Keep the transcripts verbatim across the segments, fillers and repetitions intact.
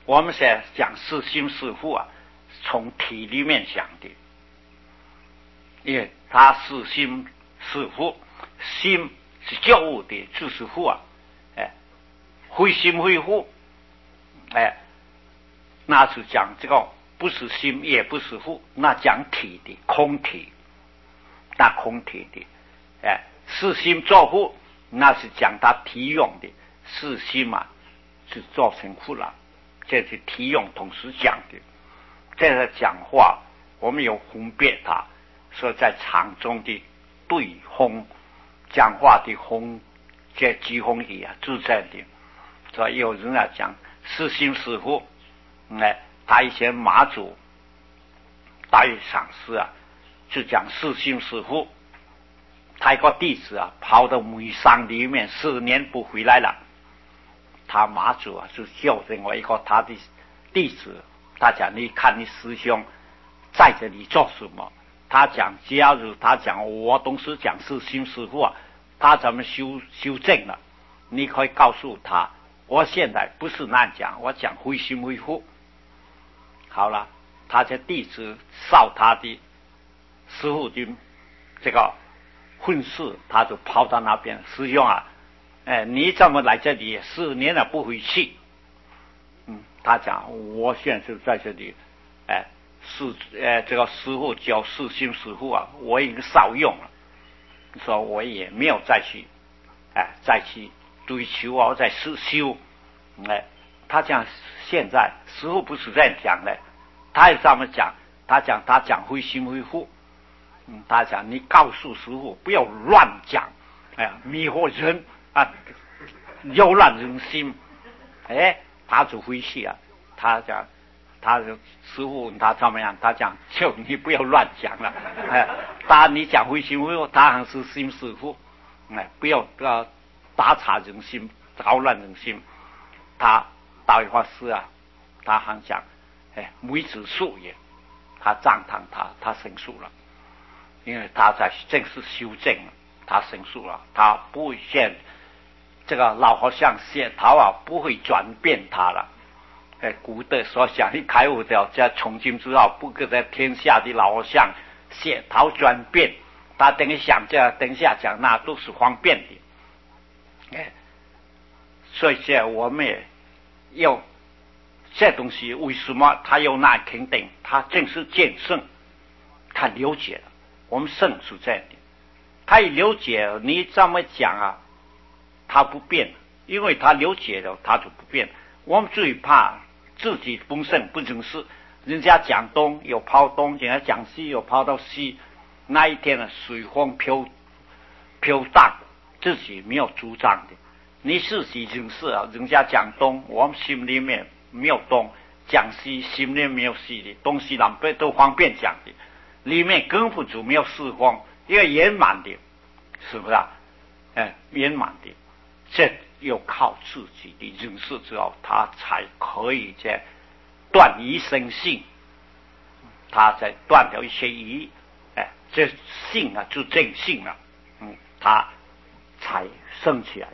我们现在讲是心是父啊，从体里面讲的，因为他是心是父，心是教物的，就是父啊，哎，非心非父，哎，那是讲这个不是心也不是父，那讲体的空体，那空体的，哎，是心作父，那是讲他体用的，是心嘛，是造成父了。这是体用同时讲的，这个讲话我们有分别它，说在场中的对风讲话的风，这疾风里啊，自在的。所以有人啊讲是心是父，哎，他以前马祖大学上师啊，就讲是心是父。他一个弟子啊，跑到煤山里面四年不回来了。他马祖啊，就叫另外一个他的弟子，他讲你看你师兄在这里做什么？他讲假如他讲我董事讲是心师傅啊，他怎么修修正了？你可以告诉他，我现在不是那样讲，我讲非心非父。好了，他这弟子照他的师傅的这个训示，他就跑到那边，师兄啊。哎，你怎么来这里四年了不回去？嗯，他讲我现在是在这里，哎，是哎这个师傅教四心师傅啊，我已经少用了，说我也没有再去，哎，再去追求啊，再实修。哎，他讲现在师傅不是这样讲的，他也这么讲，他讲他讲非心非父，嗯，他讲你告诉师傅不要乱讲，哎呀，迷惑人。啊，扰乱人心，哎，他就回去啊。他讲，他就师傅问他怎么样？他讲，就你不要乱讲了。哎，他你讲回心非父，他还是心师傅，哎，不要不要打岔人心，扰乱人心。他大法师啊，他还讲，哎，梅子树也，他赞叹他，他申诉了，因为他在正式修正了，他申诉了，他不会现。这个老和尚写桃啊，不会转变他了。哎，古德所想的开悟的，在从今之后，不可在天下的老和尚写桃转变。他等于想这，等下讲那都是方便的。哎，所以现在我们也要这东西，为什么他有那肯定？他正是见圣，他了解了。我们圣是这样的，他一了解，你这么讲啊？他不变，因为他了解了，他就不变。我们最怕自己丰盛不正视，人家讲东又抛东，人家讲西又抛到西，那一天呢，随风飘飘荡，自己没有主张的。你自己正视啊，人家讲东，我们心里面没有东；讲西，心里面没有西的。东西南北都方便讲的，里面根本就没有四方，因为圆满的，是不是啊？哎，圆满的。这要靠自己的认识之后，他才可以在断疑生信，他在断掉一些疑，哎，这信啊就正信了，嗯，他才升起来，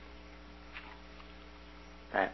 哎，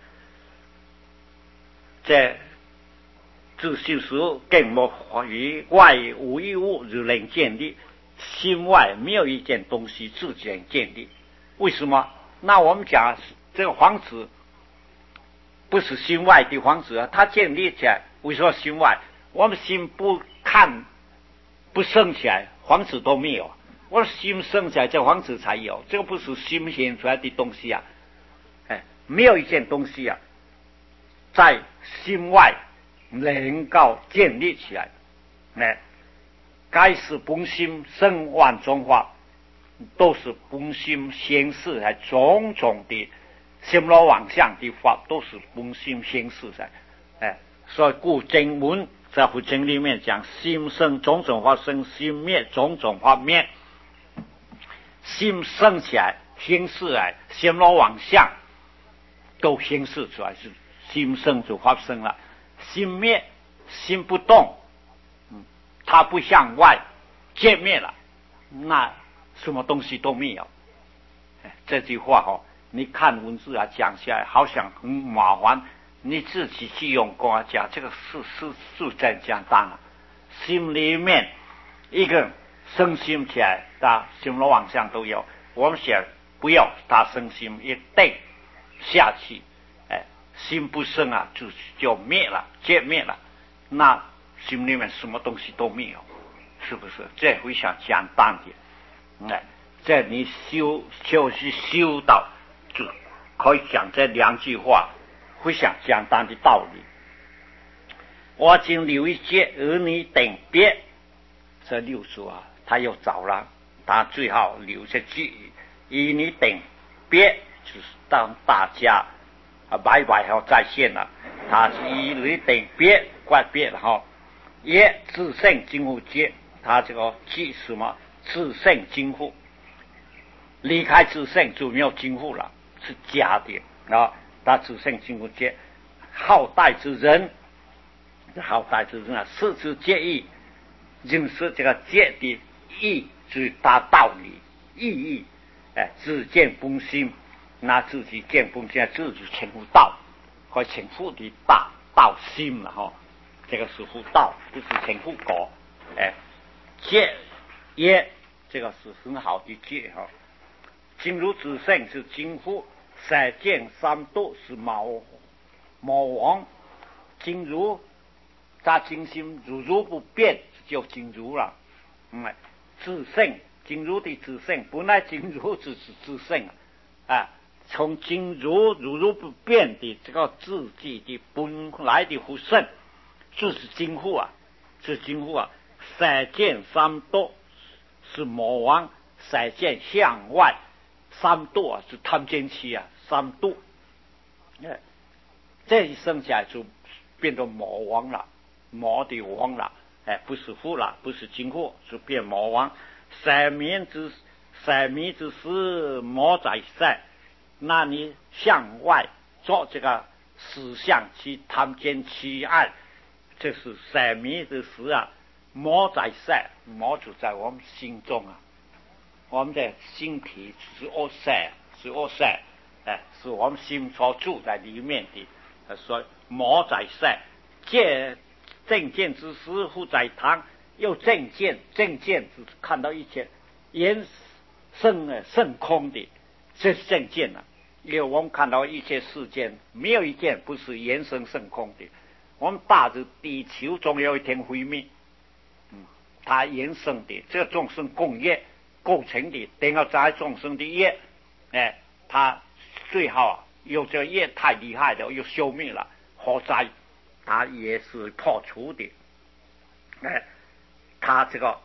这自信时更莫于外无一物就能建立，心外没有一件东西自己能建立，为什么？那我们讲这个房子不是心外的房子啊，它建立起来，为什么心外？我们心不看不升起来，房子都没有。我心升起来，这房子才有。这个不是心显出来的东西啊，哎，没有一件东西啊，在心外能够建立起来。哎，该是本心生万中化。都是本心显示在种种的心罗妄想的法，都是本心显示在，哎，所以故经文在佛经里面讲，心生种种法生，心灭种种法灭。心生起来显示来，心罗妄想都显示出来，是心生就发生了。心灭，心不动，嗯，它不向外见灭了，那什么东西都没有。这句话哦，你看文字啊讲起来好像很麻烦， 你自己去用功讲，这个事是是真简单啊。心里面一个生心起来，他心罗妄想都有。我们想不要他生心，一定下去，哎，心不生啊，就就灭了，见灭了。那心里面什么东西都没有，是不是？这非常简单的。哎，这你修就是修到，就可以讲这两句话，非常简单的道理。我今留一节，儿女等别，这六祖啊，他又找了，他最好留下句，与你等别，就是当大家啊拜拜后再现了。他是与你等别，怪别了哈。也自胜今后节，他这个记什么？自胜今后，离开自胜就没有今后了，是假的啊。他自胜今后节，好待之人。好歹就是呢，事之介意，认识这个介的意，就是大道理意义，哎，自见本心，那自己见本心，自己称呼道，和称呼的大道心了哈。这个是呼道，不是称呼果，哎，介也这个是很好的介哈。经如之胜是经乎，三见三度是毛毛王，经如。他精心如如不变，就经如了。嗯，自胜经如的自胜，本来经如只是自胜啊。从经如如如不变的这个自己的本来的不胜，就是经乎啊，是经乎啊。三见三度是魔王，三见向外，三度啊是贪奸气啊，三度。哎，这一生下来就变成魔王了。魔的王了，哎，不是父了，不是今后，是变魔王。三面之三面之事，魔在塞。那你向外做这个思想去贪奸欺暗，这是三面之事啊。魔在塞，魔就在我们心中啊。我们的心体是恶塞，是恶塞，哎，是我们心所住在里面的。所以魔在塞，借。正见之师乎在堂，又正见，正见是看到一切言圣啊圣空的，这是正见啊。因为我们看到一切世间，没有一件不是言圣圣空的。我们大致地球总有一天毁灭，嗯，它言圣的，这个众生共业构成的，等要在众生的业，哎，它最好啊，有这个业太厉害了，又消灭了，何在？他也是破除的，哎，他这个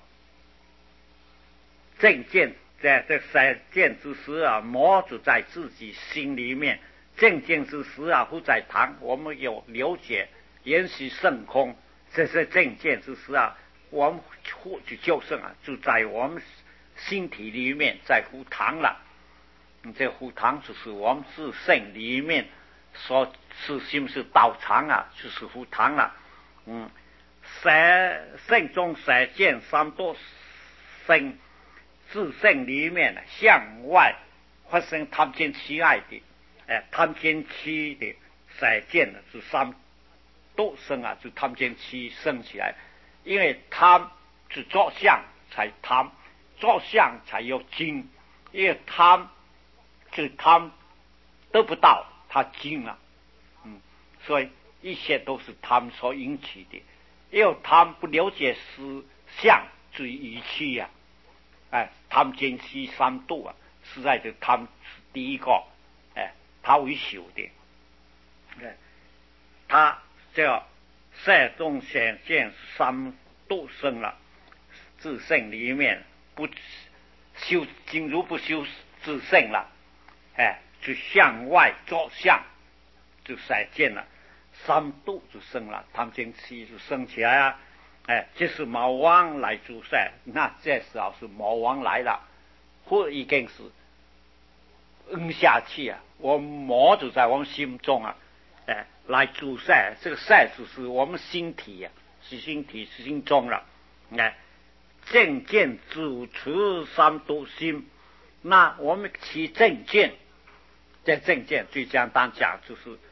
正见在这三见之时啊，魔就在自己心里面。正见之时啊，不在堂。我们有了解，言是圣空，这是正见之时啊，我们或者就是啊，就在我们心体里面，在乎堂了。这乎堂就是我们自性里面。说是心是道场啊，就是福堂了。嗯，三圣中三见三多生，自性里面向外发生贪奸欺爱的，哎，贪奸欺的三见呢是三多生啊，就贪奸欺生起来。因为贪是作相才贪，作相才有精，因为贪是贪得不到。他精了，嗯，所以一切都是贪所引起的。因为贪不了解思想之仪器呀，哎，贪奸欺三度啊，实在是贪是第一个，哎，他为首的，哎，他这三种显见三度生了，自性里面不修经如不修自性了，哎。就向外着相，就三见了，三度就生了，贪奸欺就生起来啊！哎，这是魔王来主宰，那这时候是魔王来了，或已经是摁下去啊！我魔就在我们心中啊，哎，来主宰，这个赛就是我们心体呀、啊，是心体是心中了，哎，正见主持三度心，那我们起正见。这正见最简单讲就是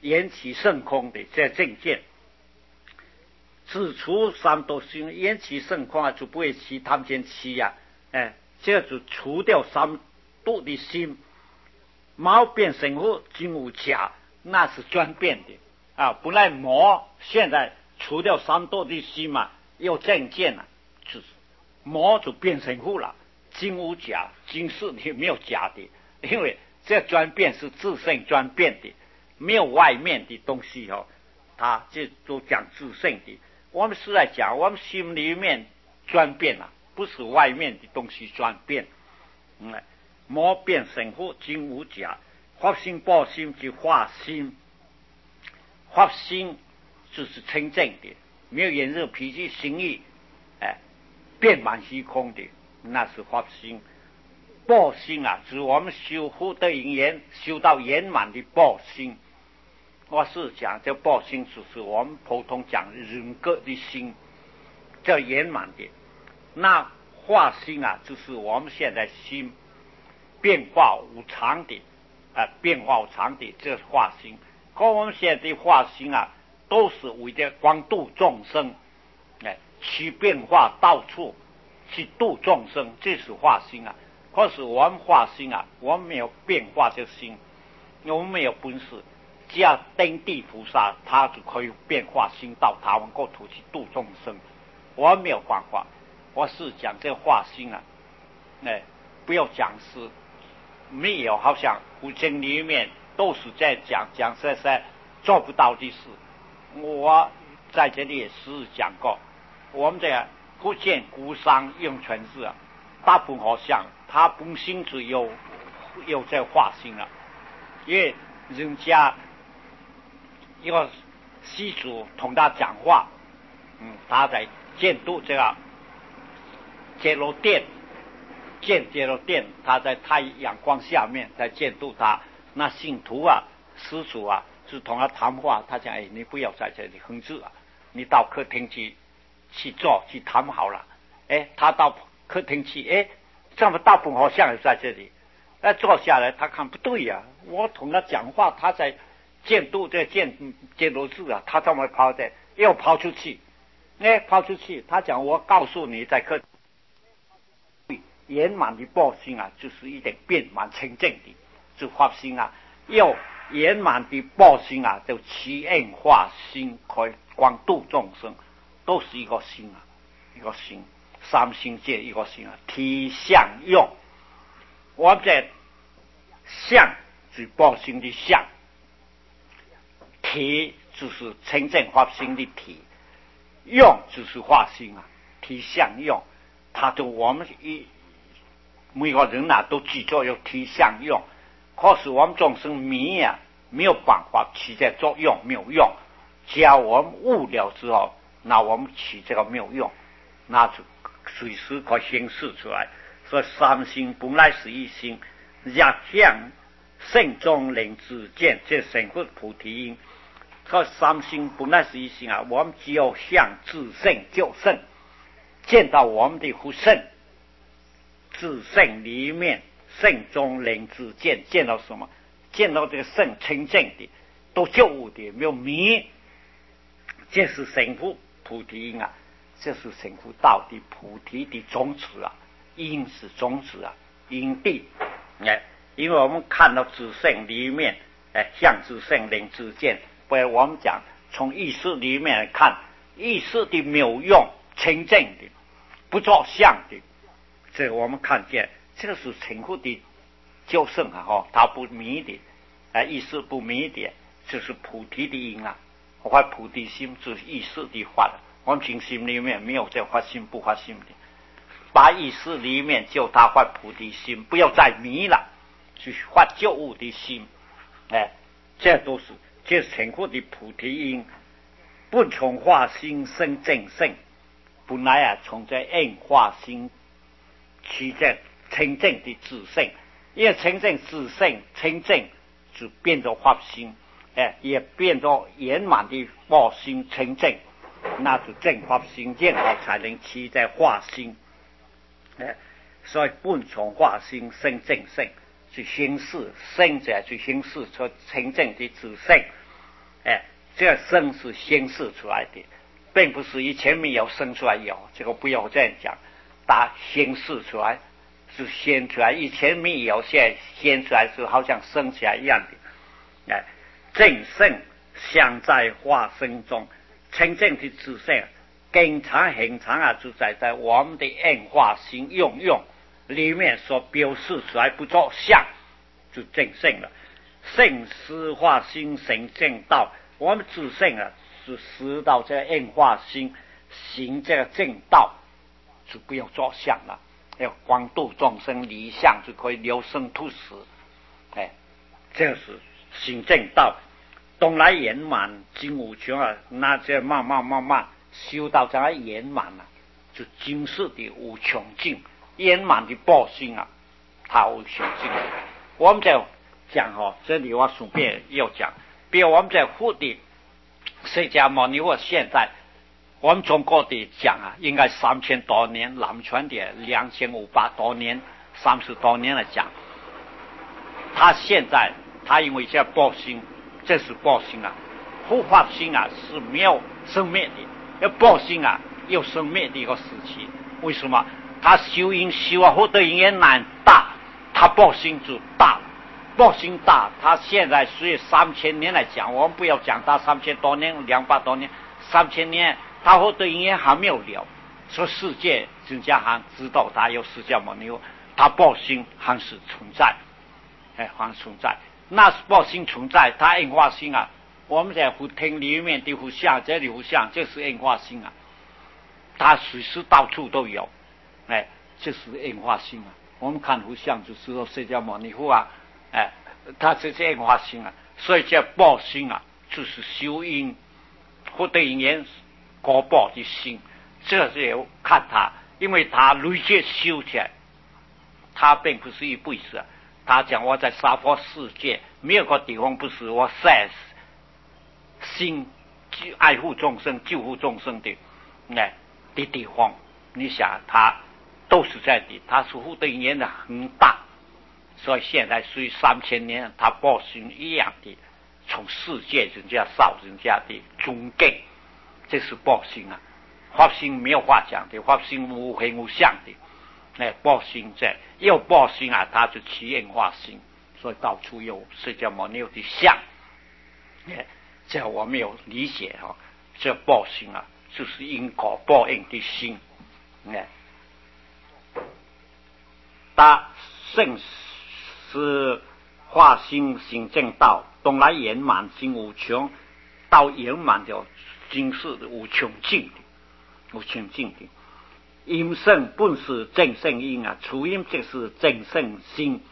缘起圣空的这正见。指出三多心，缘起圣空啊，就不会起贪嗔痴呀，哎，这就除掉三多的心，毛变成佛，真无假，那是专变的啊。本来魔现在除掉三多的心嘛，有正见了，就是魔就变成佛了，真无假，真是的没有假的，因为这专变是自性专变的，没有外面的东西哦，他这都讲自性的。我们是在讲我们心里面转变了，不是外面的东西转变。嗯，魔变成佛，真无假。法心报心即化心，法心就是清净的，没有炎热脾气心意，哎，遍满虚空的，那是法心。报心啊，是我们修福德因缘修到圆满的报心。我是讲这报心，就是我们普通讲人格的心，叫圆满的。那化心啊，就是我们现在心变化无常的，啊、呃，变化无常的，这是化心。可我们现在的化心啊，都是为了光度众生，哎，去变化到处去度众生，这是化心啊。可是我们化心啊，我们没有变化的心，我们没有本事。只要登地菩萨，他就可以变化心到他们国土去度众生。我没有办法，我是讲这化心啊，哎，不要讲是没有，好像古经里面都是在讲讲这些做不到的事。我在这里也是讲过，我们的福建古商用全是啊，大部分好像他本身就有有在化心了，因为人家。一个习主同他讲话，嗯，他在监督这个揭露殿，建揭露殿，他在太阳光下面在监督他。那信徒啊、施主啊，是同他谈话，他讲：“哎，你不要在这里哼字啊，你到客厅去去坐去谈好了。”哎，他到客厅去，哎，这么大本好像也在这里，哎，坐下来，他看不对呀、啊，我同他讲话，他在。监督这监监督字啊，他这么跑的，又跑出去，哎，跑出去，他讲我告诉你，在课圆满的报心啊，就是一点变满清净的，是法心啊，又圆满的报心啊，就起恩化心，可以光度众生，都是一个心啊，一个心，三心界一个心啊，体相用，我们在相是报心的相。体就是真正法心的体，用就是化心啊，体相用，它就我们一每个人啊都记住有体相用，可是我们众生迷啊，没有办法起这作用，没有用。只要我们悟了之后，那我们起这个没有用，那就随时可显示出来。所以三心本来是一心，若向圣中灵之见，这成佛菩提因。这三心本来是一心啊，我们只有向自性就圣，见到我们的福圣，自性里面圣中灵之见，见到什么？见到这个圣清净的，都救悟的，没有迷。这是成佛菩提因啊，这是成佛道的菩提的种子啊，因是种子啊，因地。哎，因为我们看到自性里面，哎，向自性灵之见。不然我们讲从意识里面来看，意识的没有用，清净的，不着相的，这我们看见这个是成佛的救圣啊！哈，他不迷的，啊，意识不迷的，这是菩提的因啊！我发菩提心是意识的发，我们平心里面没有这发心不发心的，把意识里面就他发菩提心，不要再迷了，去发救悟的心，哎，这都是。这成佛的菩提因，不从化心生正性，本来啊从这因化心起这清净的自性，因为清净自性清净就变作法心，哎，也变作圆满的报心清净，那就正法心见好才能起在化心，哎，所以不从化心生正性。去行事生者去行事出清净的自性， 哎，这个生是显示出来的，并不是以前没有生出来有，这个不要这样讲，它显示出来是显出来，以前没有，现在显出来是好像生起来一样的。哎，正圣相在化身中，真正的自性经常很常啊，就在在我们的演化性应用里面所表示出来，不做相就正圣了。圣思化心成正道，我们自性啊是识到这个演化心行这个正道，就不要做相了，要广度众生离相，就可以留生吐死。哎，这是行正道，东来圆满经无穷啊，那这慢慢慢慢修到这个圆满了，就今世的无穷尽，圆满的报心啊，它无穷尽。我们在讲哈，这里我顺便要讲，比如我们在佛的释迦牟尼佛，现在我们中国的讲啊，应该三千多年，南传的两千五百多年，三十多年来讲，他现在他因为这报心，这是报心啊，护法心啊是没有生灭的，要报心啊有生灭的一个时期。为什么？他修因修啊，或者因缘难大，他报心就大了。报心大，他现在所以三千年来讲，我们不要讲他三千多年、两百多年，三千年，他或者因缘还没有了，说世界人家还知道他有释迦牟尼佛，他报心还是存在，哎，还存在。那是报心存在，他演化心啊，我们在佛厅里面的佛像，这里佛像就是演化心啊，他随时到处都有，哎，这是演化心啊。我们看佛像就知道释迦牟尼佛啊。哎，他是这样化心啊，所以叫报心啊，就是修因或对因缘果报的心，这是要看他，因为他累积修起来，他并不是一辈子啊。他讲我在娑婆世界没有个地方不是我在心爱护众生、救护众生的哎的地方，你想他都是在的，他是互对因缘的很大。所以现在属于三千年，他报心一样的，从世界人家少人家的尊敬，这是报心啊。法心没有话讲的，法心无形无相的，哎，报心在要报心啊，他就起演化心，所以到处有释迦牟尼佛的像，哎，这我没有理解哈、哦，这报心啊，就是因果报应的心，哎，他圣是化心行正道，东来圆满心无穷，到圆满的今世的无穷尽的，无穷尽的。因圣本是正圣因啊，初因就是正圣心。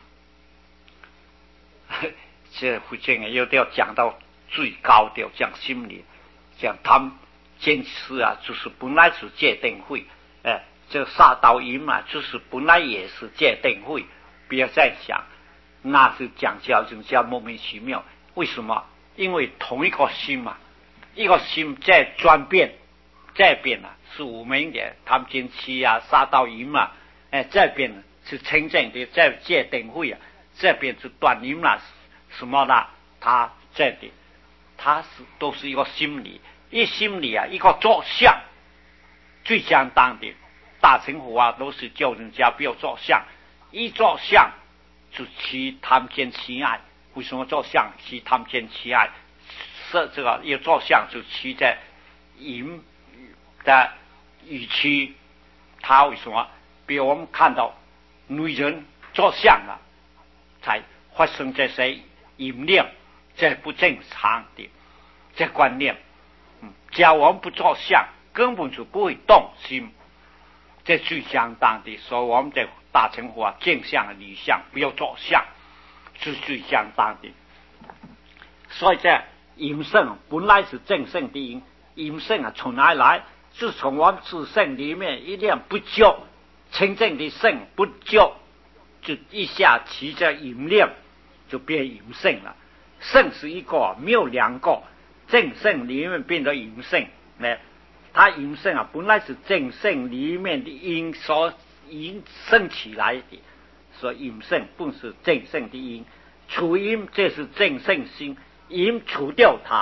这福建啊，有的要讲到最高的讲心理，讲他们坚持啊，就是本来是戒定慧，哎，这杀道因嘛，就是本来也是戒定慧，不要再想。那是讲教人家莫名其妙，为什么？因为同一个心嘛，一个心在转变，在变啊，是无明的贪嗔痴啊、杀盗淫嘛，哎，这边是真正的在戒定慧啊，这边是断淫啦，什么啦？他这里，他是都是一个心理，一心理啊，一个作相，最简单的大乘佛啊，都是叫人家不要作相，一作相。就起贪见痴爱，为什么做相起贪见痴爱？是这个要做相就起在淫的语气，他为什么？比如我们看到女人做相了，才发生这些淫念，这不正常的这观念。嗯，只要我们不做相，根本就不会动心。这最相当的，所以我们在大乘佛啊，见相离相，不要做相，是最相当的。所以这淫圣本来是正圣的淫，淫圣啊从哪里来？是从我们自圣里面一念不救，真正的圣不救，就一下起这淫念，就变淫圣了。圣是一个，没有两个，正圣里面变成淫圣，来。他淫圣啊，本来是正圣里面的因所引生起来的，所以淫圣不是正圣的因，除因这是正圣心，因除掉它，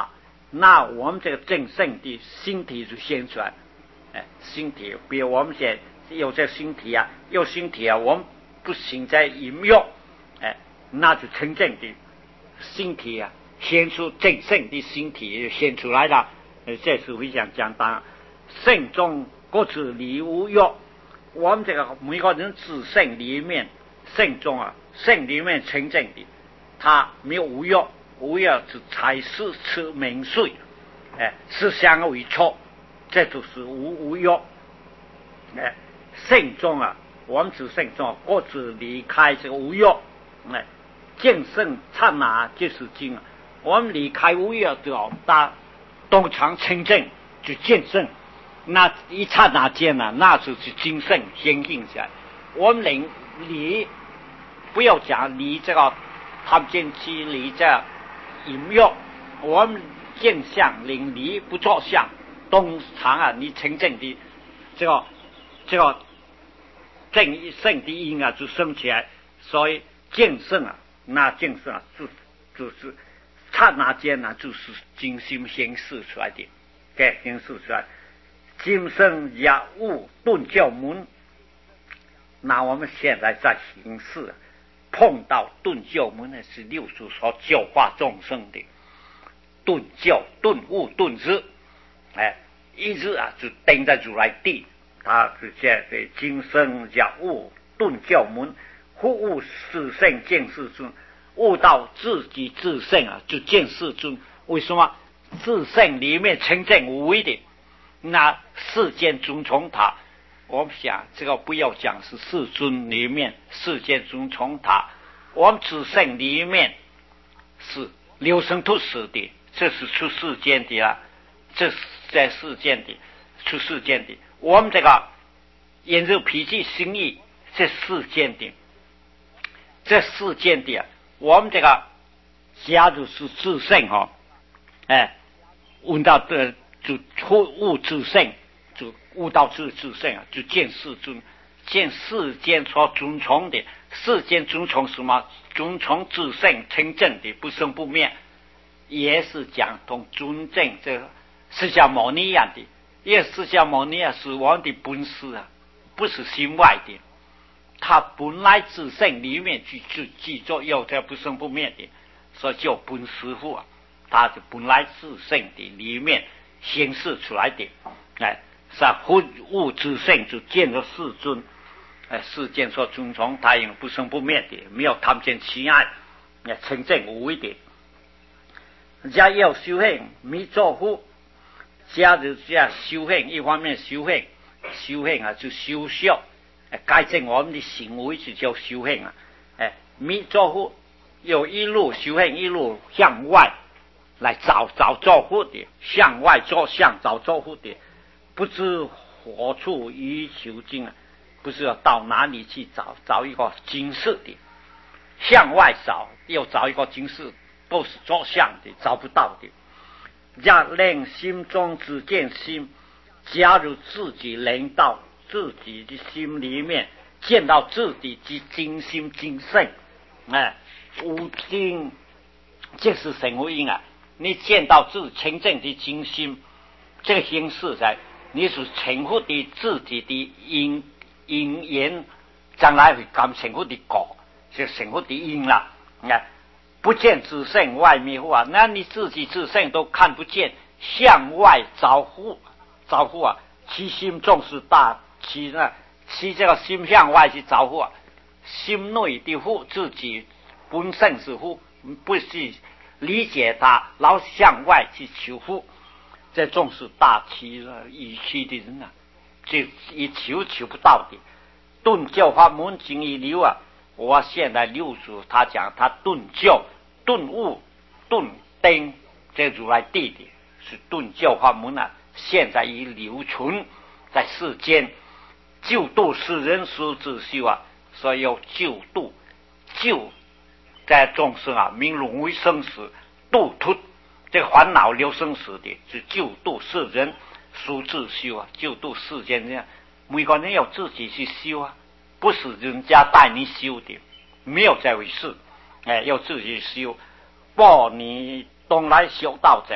那我们这个正圣的身体就显出来。哎，身体，比如我们现在有这身体啊，有身体啊，我们不行在饮用，哎，那就真正的身体啊，显出正圣的身体显出来了。呃，这是非常简单。圣中各自离无欲，我们这个每个人自圣里面，圣中啊，圣里面真正的，他没有无欲，无欲是才是吃名水，哎，思想为错。这就是无无欲，哎，圣中啊，我们是圣中，各自离开这个无欲，哎，见圣刹那就是经啊。我们离开无欲之后，他当场清净就见圣，那一刹那间呢、啊，那就是精圣显现起来。我们离离，不要讲离这个贪见期，离这淫欲，我们见相领离不作相。当场啊，你真正的这个这个正圣的因啊，就升起来，所以见圣啊，那见圣啊，就就是刹那间呢、啊，就是精心显示出来的，给显示出来。今生也悟顿教门，那我们现在在行事碰到顿教门呢，是六祖所教化众生的顿教、顿悟、顿知。哎，一直啊就盯在如来地，他是这个今生也悟顿教门，忽悟是圣见世尊，悟到自己自圣啊，就见世尊。为什么自圣里面清净无为的？那世间尊崇他，我们想这个不要讲是世尊里面世间尊崇他，我们自圣里面是流生突死的，这是出世间的啊。这是在世间的，出世间的。我们这个眼肉脾气心意，这世间的，这世间的，我们这个假如是自圣哈，哎，悟到的就悟自圣，就悟到自自圣啊，就见世尊，见世间所尊崇的，世间尊崇什么？尊崇自圣清正的，不生不灭，也是讲同尊正这个。释迦牟尼一样的，因为释迦牟尼啊是我们的本师啊，不是心外的，他本来自性里面去去记作有这不生不灭的，所以叫本师父啊，他是本来自性的里面显示出来的，哎，是忽悟自性就见了世尊，哎，世间所尊崇他因不生不灭的，没有贪见起爱，哎，清净无为的，家要修行弥作乎？假如这修行，一方面修行，修行啊就修修，改正我们的行为就叫修行啊。哎，弥作佛有一路修行，一路向外来找找作佛的，向外做向找作佛的，不知何处欲求经啊，不知道到哪里去找找一个经世的，向外找又找一个经世，都是做相的，找不到的。若令心中只见心，假如自己能到自己的心里面见到自己的精心精圣，哎，无精这是什么因啊？你见到自己清净的精心，这个形式在你是称呼的自己的因因缘，将来会感称呼的果，就称呼的因了，哎。不见自性外迷惑啊，那你自己自性都看不见，向外找护找护啊，其心重视大，其呢其这个心向外去找护啊，心内的护自己本身是护，不是理解他，老向外去求护，这重视大其义气的人啊，就一求求不到的。顿教法门经一流啊。我现在六祖他讲他顿教、顿悟、顿灯，这如来地的是顿教法门啊，现在已留存在世间，救度世人所自修啊，所以要救度救在众生啊，明轮回生死，度脱这个烦恼流生死的，是救度世人所自修啊，救度世间这样，每个人要自己去修啊。不是人家带你修的，没有这回事，哎，要自己修。报你东来修道者，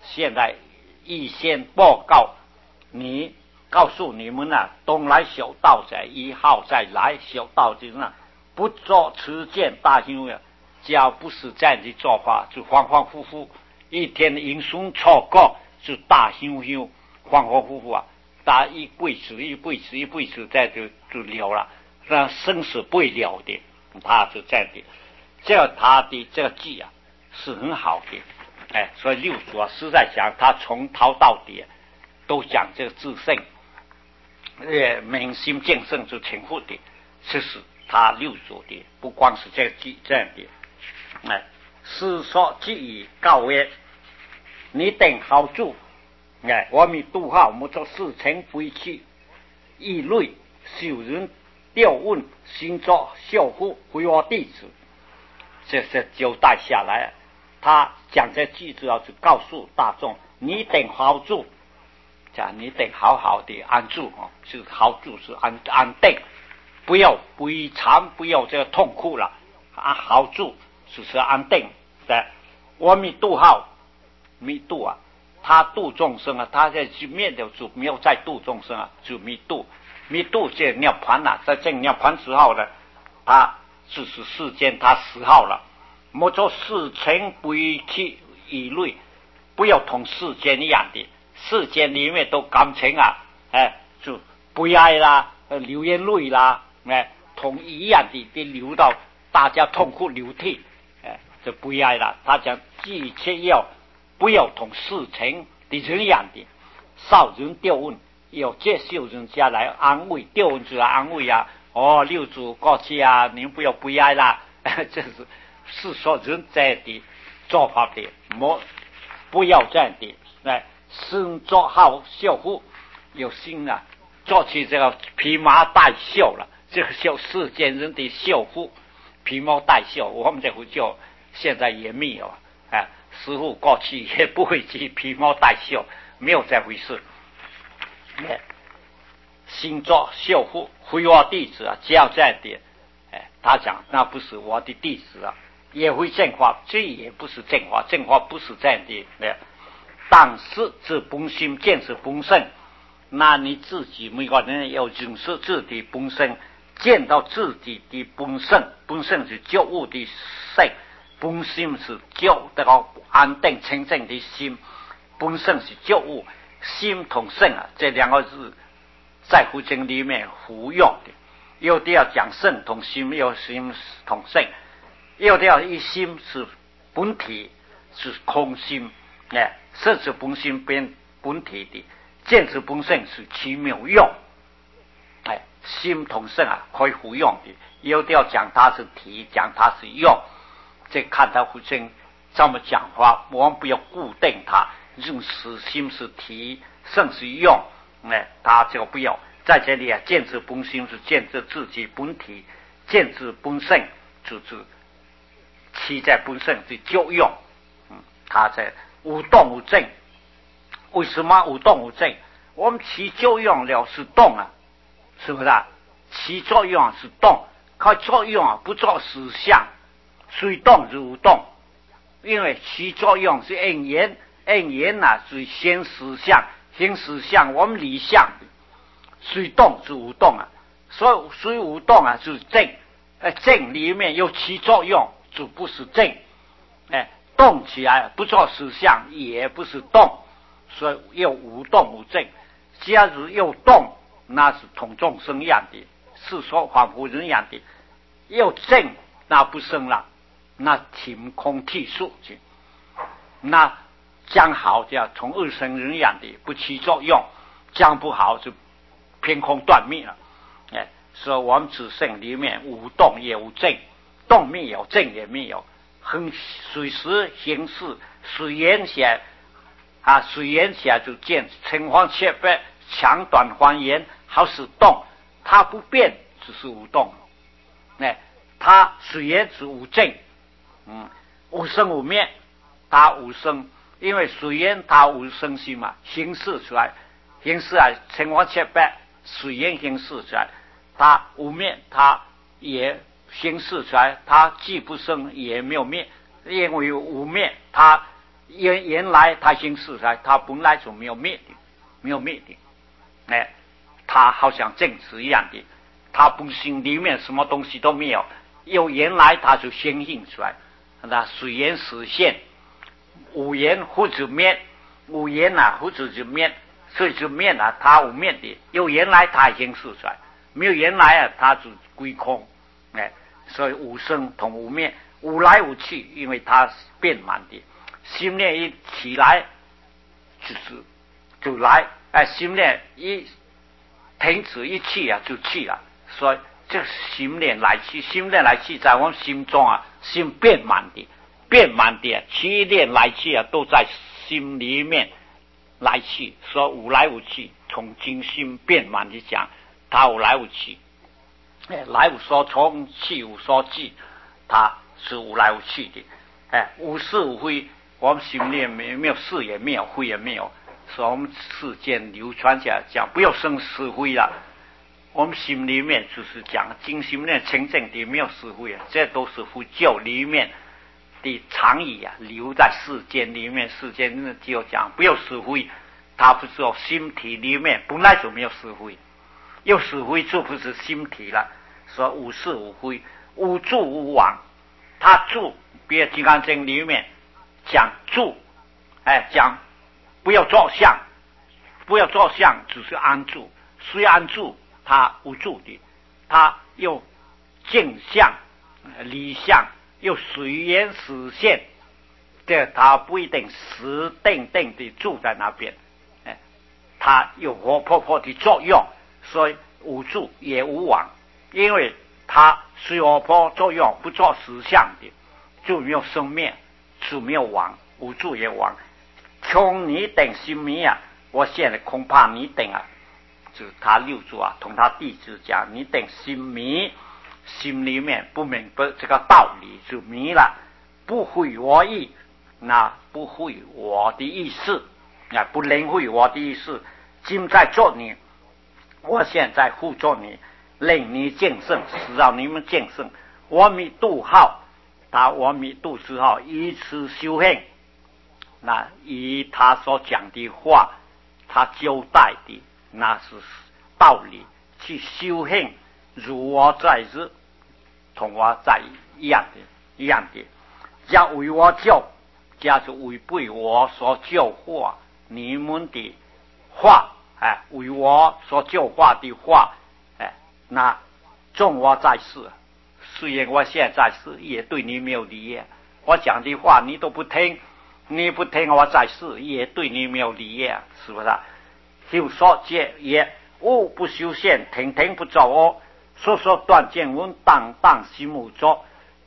现在预先报告你，告诉你们啊，东来小道在一号再来小道就是那不做持剑大行为，只要不是这样的做法，就恍恍惚惚，一天的英雄错过就大行为，恍恍惚惚啊，打一辈子一辈子一辈子在就就了了，那生死不会了的，他就这样的，这个他的这个记啊是很好的。哎，所以六祖啊，实在讲，他从头到底都讲这个自性，呃，明心见性是挺富的。其实他六祖的不光是这个记这样的，哎，是说即以告曰：你等好住，哎，我们度好，莫作事情非气，议论受人调问，心作孝乎？回我弟子，这是交代下来。他讲这句子要是告诉大众，你得好住，讲你得好好的安住哦，是好住是安安定，不要悲惨，不要这个痛苦了，啊，好住就是安定的。我们度好，弥度啊，他度众生啊，他在面的就没有在度众生啊，就弥度，弥度这涅盘啊，在这涅盘之后呢，他只是世间他死好了。莫做事情不去议论，不要同世间一样的，世间里面都感情啊，哎，就不爱啦，流眼泪啦，哎，同一样的的流到大家痛苦流涕，哎，就不爱了。他讲，一切要不要同事情的这样的，少人调问，要接受人家来安慰，调问就来安慰啊。哦，六祖过去啊，您不要不爱啦，这是。是说人这样的做法的，莫不要这样的，来身作好孝乎？有心啊，做起这个披麻戴孝了，这个叫世间人的孝乎？披麻戴孝，我们这会叫现在也没有啊，哎，师父过去也不会去披麻戴孝，没有这回事。哎，心作孝乎？非我弟子啊，只要这样的，哎，他讲那不是我的弟子啊。也会正法，这也不是正法，正法不是这样的。但是这本心见是本身，那你自己每个人要认识自己本身，见到自己的本身，本身是觉悟的性，本心是觉得个安定清净的心，本身是觉悟，心同性啊，这两个字在佛经里面互用的，有的要讲性同心，有心同性。有的要一心是本体是空心，哎，色是本心变本体的，见是本身是奇妙用，哎，心同性啊可以互用的。有的要讲它是体，讲它是用，这看到佛经这么讲话，我们不要固定它，用是心是体，圣是用，哎，他这个不要在这里啊，见之本心是见之自己本体，见之本身就是其在本身的作用，嗯，它在无动无静。为什么无动无静？我们起作用了是动啊，是不是啊？起作用是动，靠作用啊不做实相，虽动如动。因为起作用是因缘，因缘呐是现实相，现实相我们理想，虽动是无动啊，所以虽无动啊是静，呃静里面有起作用。就不是静，哎，动起来不做实相，也不是动，所以又无动无静。假如又动，那是同众生一样的，是说仿佛人一样的；又静，那不生了，那停空替数去，那将好就要同二生人一样的，不起作用；将不好就偏空断灭了。哎，所以我们自性里面无动也无静。动没有，静也没有，很随时行事，随缘起啊，随缘起来就见情况切变，长短还原，好使动，它不变，只是无动。哎，它随缘是无静，嗯，无生无灭，它无生，因为随缘它无生性嘛，形式出来，形式啊，情况切变，随缘形式出来，它无灭，它也。形式出来，它既不生也没有灭，因为无灭，它原原来他行四才，他本来就没有灭的，没有灭的，哎，他好像正直一样的，他本性里面什么东西都没有，有原来他就显现出来，那随缘实现，无缘或者灭，无缘啊或者就灭，所以就灭啊，他无灭的，有原来他已经示出来，没有原来啊，他就归空，哎，所以无生同无灭，无来无去，因为它是变满的。心念一起来，就是就来，哎，心念一停止一去啊，就去了。所以这心念来去，心念来去，在我们心中啊，心变满的，变满的，七念来去啊，都在心里面来去，所以无来无去。从精心变满的讲，它无来无去，哎，来无所从，去无所寄，它是无来无去的，哎，无是无非。我们心里没没有是也没有非也没有，所以我们世间流传下来讲，不要生是非了。我们心里面就是讲，精心念清净的没有是非啊，这都是佛教里面的常义啊，留在世间里面，世间就讲不要是非，它不是说心体里面本来就没有是非，有是非就不是心体了。说无是无非，无住无往，它住，比如《金刚经》里面讲住，哎，讲不要坐相，不要坐相，只是安住。虽安住，它无住的，它又镜相、理相，又随缘实现，这它不一定实定定的住在那边，哎，它有活泼泼的作用，所以无住也无往，因为它是活泼作用，不做实相的，就没有生灭。就没有往，无住也往。从你等心迷啊，我现在恐怕你等啊，就他六祖啊，同他弟子讲，你等心迷，心里面不明白这个道理就迷了，不会我意，那不会我的意思，啊，不领会我的意思，今在做你，我现在护助你，令你见圣，使到你们见圣，我弥度号。他阿弥陀之后，以此修行，那以他所讲的话，他交代的那是道理，去修行，如我在日，同我在一样的，一样的。要为我教，假是违背我所教化你们的话，哎，为我所教化的话，哎，那纵我在世。虽然我现在是也对你没有利益，我讲的话你都不听，你不听我在世也对你没有利益，是不是？修所戒也，我不修宪，听听不着我，说说断见闻，当当心无着。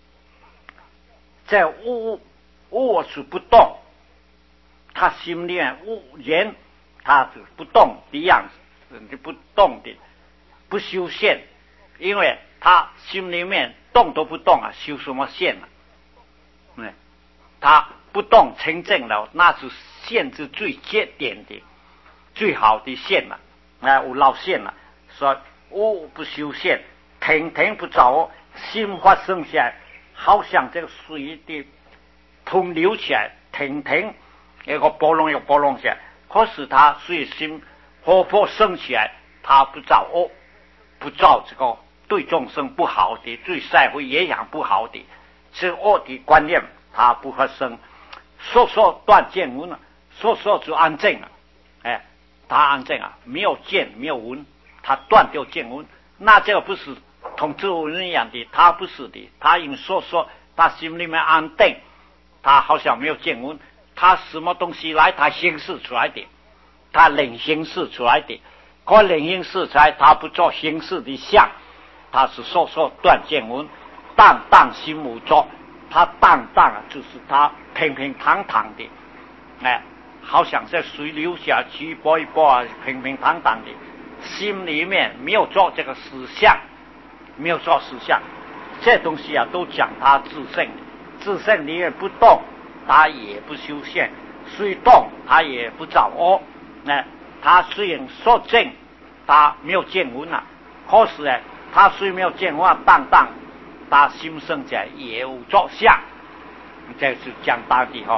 在我我是不动，他心里面无人，他是不动的样子，不动的，不修宪，因为他心里面动都不动啊，修什么线啊？嗯，他不动清净了，那是线是最节点的、最好的线了，哎，有老线了。所以我不修线，停停不着，心发生起来，好像这个水的通流起来，停停一个波浪一个波浪起来。可是他水心活泼升起来，他不着恶，不照这个。对众生不好的，对社会影响不好的，这恶的观念它不发生。说说断见闻了，说说就安静了，哎，他安静啊，没有见没有闻，他断掉见闻，那这个不是同智闻一样的，他不是的，他因说说他心里面安定，他好像没有见闻，他什么东西来他显示出来的，他领显示出来的，可领显示出来，他不做形式的相。他是说说断见闻，荡荡心无着，他荡荡啊，就是他平平坦坦的，哎，好像在水流下去一波一波啊，平平坦坦的，心里面没有做这个思想，没有做思想，这东西啊都讲他自性，自性里面不动，他也不修宪，虽动他也不造恶，哎，他虽然说正，他没有见闻啊，可是呢。他虽没有见话荡荡，他心生起来也无作相，这是讲大的哈。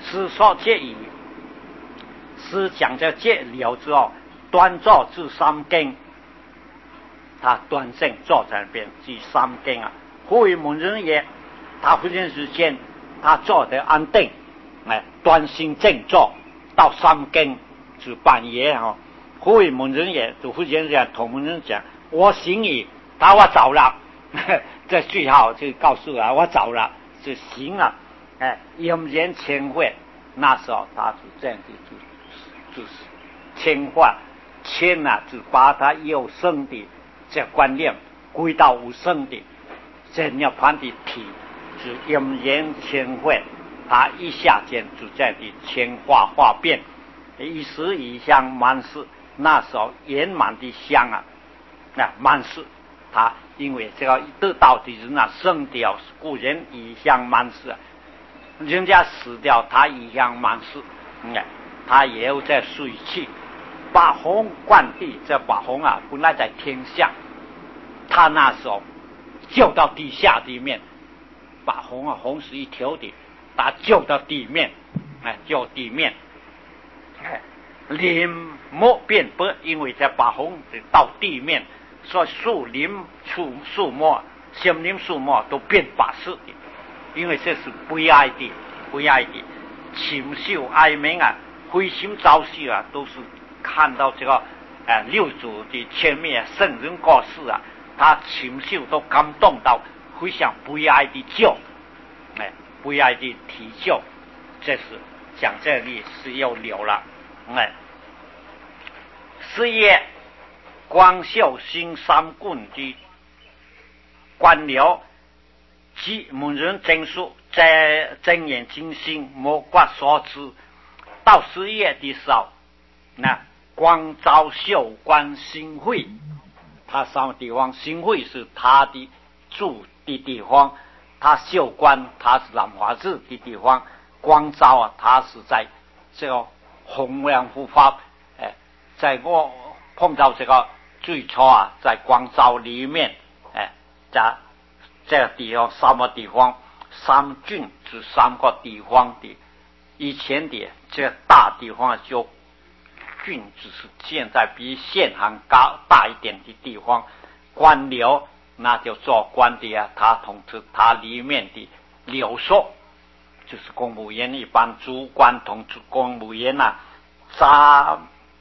师说戒语，师讲这戒了之后，端坐至三更，他端正坐在那边至三更啊。忽为门人也，他忽然之间，他坐得安定，哎，端心正坐到三更至半夜啊。忽为门人也，就忽然间同门人讲：“我醒矣，他我走了。”这句号就告诉啊，我走了，就行了。哎，阴间千会，那时候他就这样子就就是千化千啊，就把他有生的这观念归到无生的这样盘的体，就阴间千会，他一下间就这样的千化化变，一时一相满世。那时候圆满的相啊，那满世。他因为这个得道的人啊，生掉故人以相满世，人家死掉，他以相满世，嗯，他也有在水气，把红灌地，这把红啊，本来在天下，他那时候救到地下地面，把红啊，红是一条的，他救到地面，哎，救地面，哎，林木变白，因为在把红到地面。所以树林、树树木、森林、树木都变白色的，因为这是悲哀的，悲哀的。禽兽哀鸣啊，灰心遭绪啊，都是看到这个呃六祖的前面圣人过世啊，他禽兽都感动到非常悲哀的叫，哎，悲哀的啼叫。这是讲这里是要留了，哎，是也。光秀新三棍的官僚及门人证书，在睁眼睛心莫挂所知。到十月的时候，那光昭秀官新会，他三个地方，新会是他的住的地方，他秀官他是南华寺的地方，光昭啊，他是在这个弘扬佛法。哎，在我碰到这个。最初啊，在光昭里面，哎，在这个地方三个地方，三郡是三个地方的。以前的这个大地方就郡，只是现在比县还高大一点的地方。官僚那就做官的啊，他统治他里面的流所，就是公务员一般主官统治公务员啊，杂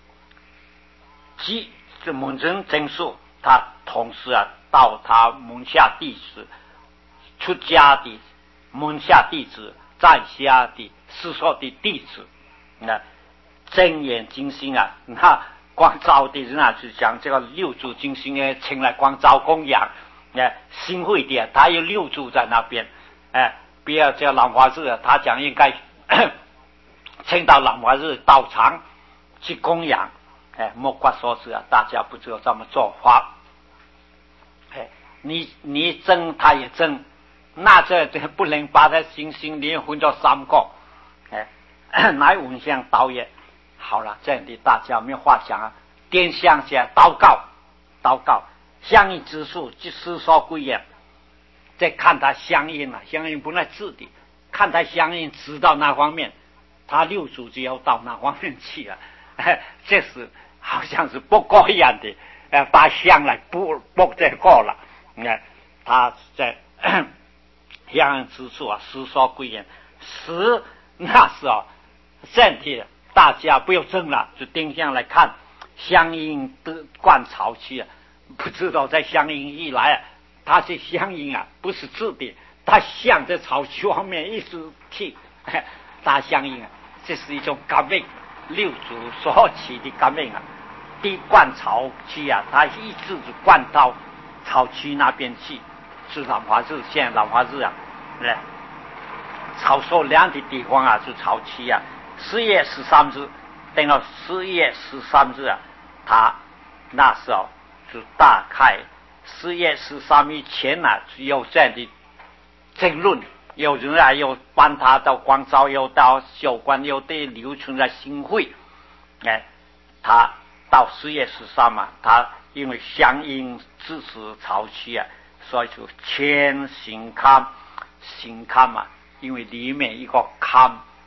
及。这门人证书，他同时啊，到他门下弟子出家的门下弟子，在下的师说的弟子，那睁眼睛心啊，那光照的人啊，就讲这个六祖金星呢，请来光照供养，哎，新会的他有六祖在那边，哎，不要叫兰花寺，他讲应该请到兰花寺道场去供养。哎，莫挂说是啊，大家不知道这么做法。哎，你你争他也争，那这这不能把他心心里分作三个。哎，来文相导演，好了，这样的大家没有话讲啊。点香下祷告，祷告，相应之术即师说归也。再看他相应啊，相应不来治的，看他相应知道那方面，他六祖就要到那方面去了。哎，这是。好像是不过一样的，呃，把香来补补这个了。你看，他在相应之处啊，师说归言，师那时候身体大家不要争了，就定向来看相应的观潮期啊，不知道在相应一来啊，他是相应啊，不是自的，他向着潮区方面一直去，他相应啊，这是一种革命。六祖所起的革命啊，地灌潮区啊，他一直就灌到潮区那边去，是南华寺，现在南华寺啊，哎，潮所量的地方啊，是潮区啊。十月十三日，等到十月十三日啊，他那时候就大概十月十三以前啊，有这样的争论。有人啊，又搬他到光昭，又到秀观，又对留存在新会。哎，他到十月十三嘛，他因为相应支持潮区啊，所以就迁行龛，行龛嘛，因为里面一个龛，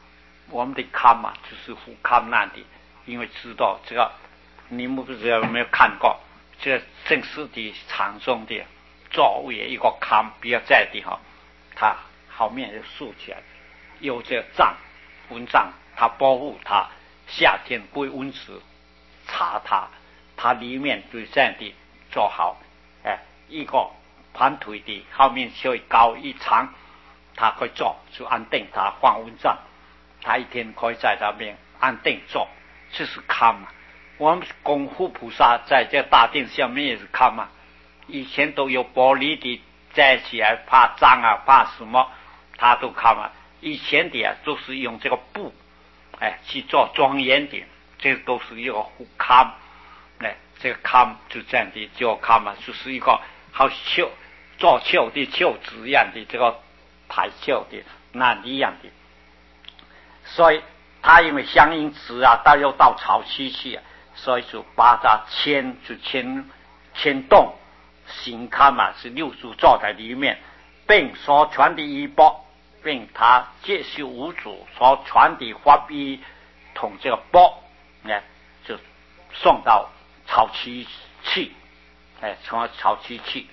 我们的看嘛，就是护看难的，因为知道这个，你们不知道有没有看过，这正式的场中的作为一个看比较在的哈，它后面就竖起来，有这帐蚊帐，它保护它，夏天不会蚊子查它，它里面就这样的做好，哎，一个盘腿的后面稍微高一长，它可以做就安定它放蚊帐。他一天可以在那边安定做，这是看嘛。我们功夫菩萨在这大殿下面也是看嘛。以前都有玻璃的在起来，怕脏啊，怕什么，他都看嘛。以前的啊，都是用这个布，哎，去做庄严的，这都是一个护看，哎，这个看就这样的就看嘛，就是一个好绣做绣的绣纸一样的这个排绣的那一样的。所以他因为相应纸啊，到又到潮期去啊，所以就把它牵就牵牵动行看嘛，是六祖坐在里面，并所传的衣钵，并他接受五祖所传的法衣同这个钵，哎，就送到潮期去，哎，送到潮期去。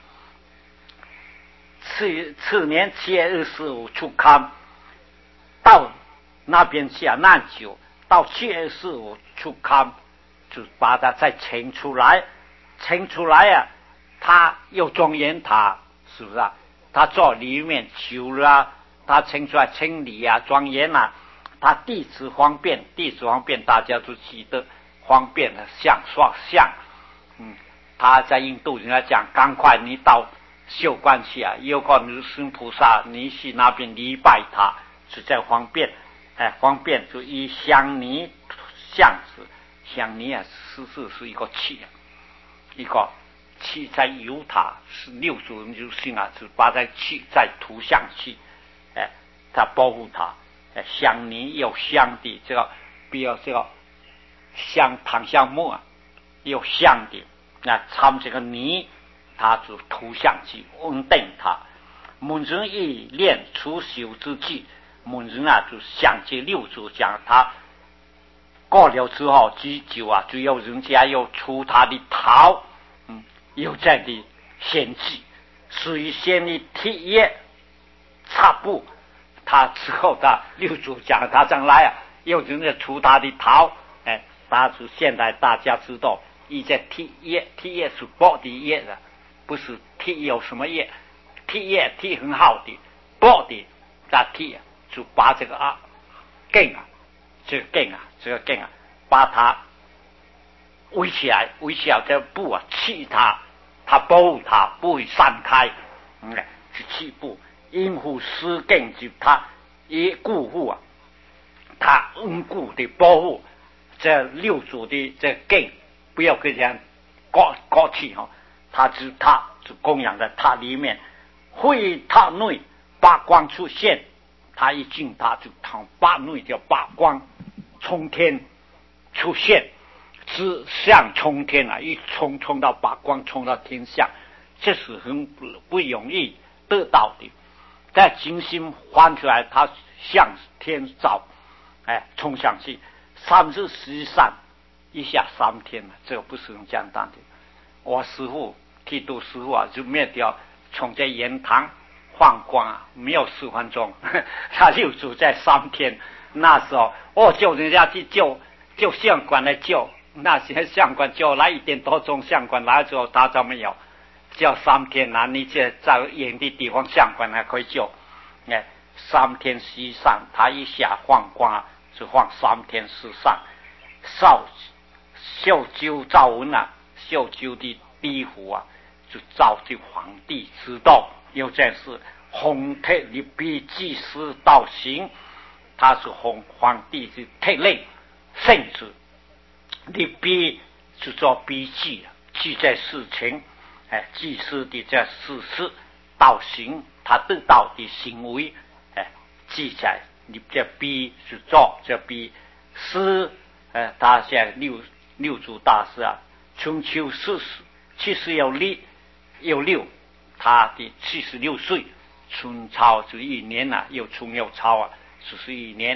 次次年七月二十五出刊到。那边下那久到七月十五出刊，就把它再称出来，称出来啊，他又庄严他，是不是啊？他做里面求了，他称出来清理啊，庄严啊，他弟子方便，弟子方便大家都记得，方便的像说像，嗯，他在印度人家讲，赶快你到秀观去啊，有个女生菩萨，你去那边礼拜他，是在方便。哎，方便就以香泥像子，香泥啊，实质是一个气，一个气在由它是六祖人就信啊，是把在气在图像气，哎，它保护它，哎，香泥有香的这个，比如这个香檀香木啊，有香的，那掺这个泥，它就图像气稳定它。门人一练除朽之际。门人啊，就想起六祖讲他过了之后几久啊，就有人家又出他的桃，嗯，有这样的献祭，所以先的体液差不，他之后的六祖讲他将来啊，有人家出他的桃，哎，大家现在大家知道，一在体液，体液是薄的液的，不是体有什么液，体液体很好的，薄的那体。就把这个啊根啊，这个根啊，这个根啊，把它围起来，围起来这布啊，气它，它保护它不会散开，嗯，是气布，因护施根就它一固护啊，它稳固的保护这六祖的这根，不要跟人割割去哈，它只它就供养在它里面，会它内八光出现。他一进，他就躺八内叫八光冲天出现，直向冲天啊！一冲冲到八光，冲到天下，这是很不不容易得到的。在精心翻出来，他向天照，哎，冲上去，三日时上一下三天了，这个不是很简单的。我师父剃度师父啊，就灭掉冲在盐塘。放光啊，没有四分钟，他就住在三天。那时候，我叫人家去救，救相官来救，那些相官救来一点多钟，相官来之后他都没有，叫三天啊，你这在远的地方，相官还可以救。哎，三天西上，他一下放光就放三天西上，少秀鸠赵文啊，秀鸠的壁虎啊，就召集皇帝知道。有件事，弘特立碑祭祀道行，他是弘皇帝的特类，甚至立碑是做笔记，记载事情，哎，祭祀的这事实道行，他得到的行为，哎，记载你这碑是做这碑诗，哎，他现在六六祖大师啊，春秋四十七十有六有六。他的七十六岁，春朝就一年啊，又春又朝啊，四十一年，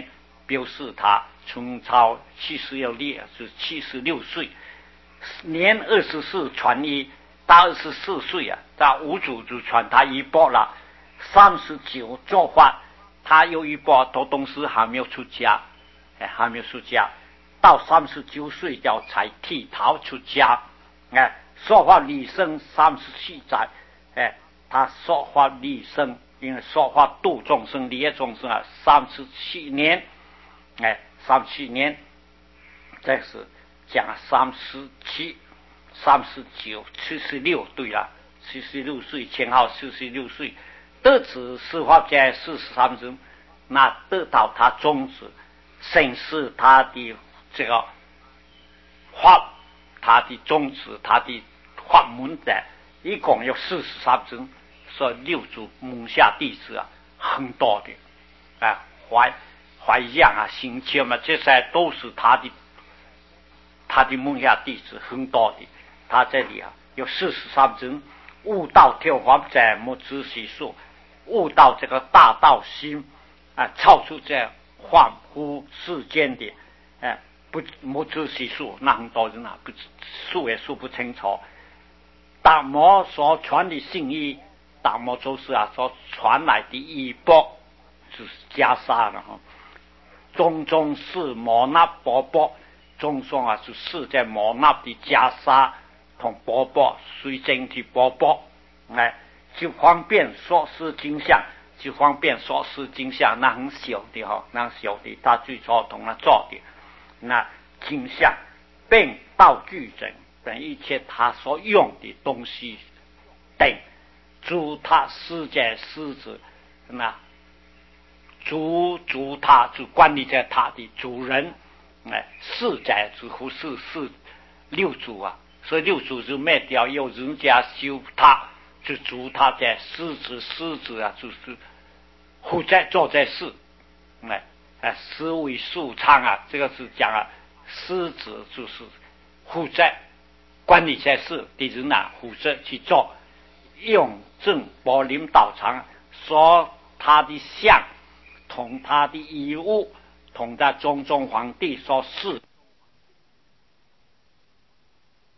表示他春朝七十六年是七十六岁，年二十四传一，到二十四岁啊，在五祖就传他一波了。三十九做法，他有一波都东西还没有出家，哎，还没有出家。到三十九岁叫才剃头出家，哎，说法立生三十七载，哎，他说法立生，因为说法度众生、利益众生啊，三十七年，哎，三十七年，这是讲三十七、三十九、七十六，对了，七十六岁前后四十六岁，得此司法界四十三宗，那得到他宗旨，审视他的这个法，他的宗旨，他的法门的，一共有四十三宗，说六祖门下弟子啊，很多的，啊，怀怀样啊、行谦嘛，这些都是他的，他的门下弟子很多的。他这里啊有四十三宗，悟道跳法者莫知其数，悟到这个大道心啊，超出这恍惚世间的，哎。不不知其数，那很多人啊，不数也数不清楚。达摩所传的信义，达摩祖师啊所传来的衣钵，就是袈裟了哈。种种是摩那钵钵，种种啊是释在摩那的袈裟同钵钵，随真的钵钵，哎，就方便说是经相，就方便说是经相，那很小的哈，那很小的，他最初同他做的。那经相并道具等等一切他所用的东西等，诸他世界狮子，那主主他就管理在他的主人，哎，世界之乎是是六祖啊，所以六祖就灭掉，有人家修他，就主他在狮子狮子啊，就是负责做这事，哎。啊，思维素昌啊，这个是讲啊，狮子就是负责管理这事的人啊，负责去做，用正宝领导场，说他的相同他的义务，同他中宗皇帝所示。